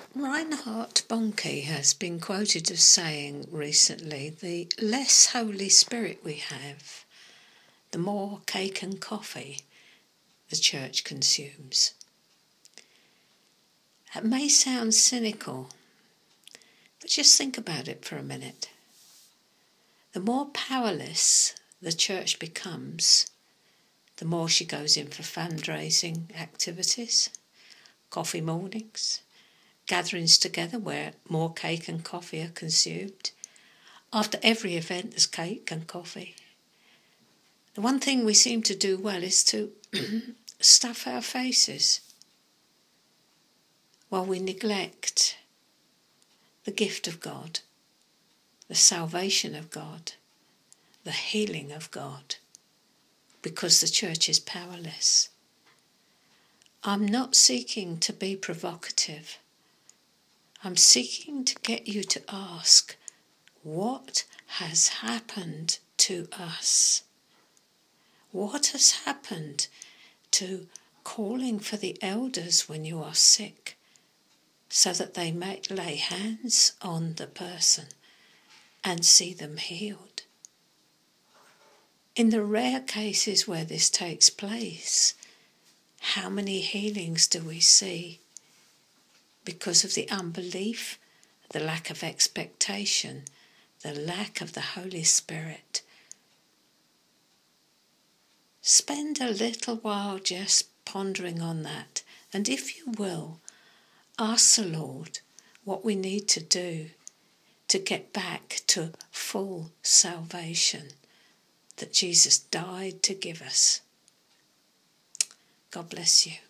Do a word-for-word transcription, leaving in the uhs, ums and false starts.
Reinhard Bonnke has been quoted as saying recently, the less Holy Spirit we have, the more cake and coffee the church consumes. That may sound cynical, but just think about it for a minute. The more powerless the church becomes, the more she goes in for fundraising activities, coffee mornings, gatherings together where more cake and coffee are consumed. After every event there's cake and coffee. The one thing we seem to do well is to stuff our faces while we neglect the gift of God, the salvation of God, the healing of God, because the church is powerless. I'm not seeking to be provocative. I'm seeking to get you to ask, what has happened to us? What has happened to calling for the elders when you are sick, so that they may lay hands on the person and see them healed? In the rare cases where this takes place, how many healings do we see? Because of the unbelief, the lack of expectation, the lack of the Holy Spirit. Spend a little while just pondering on that, and if you will, ask the Lord what we need to do to get back to full salvation that Jesus died to give us. God bless you.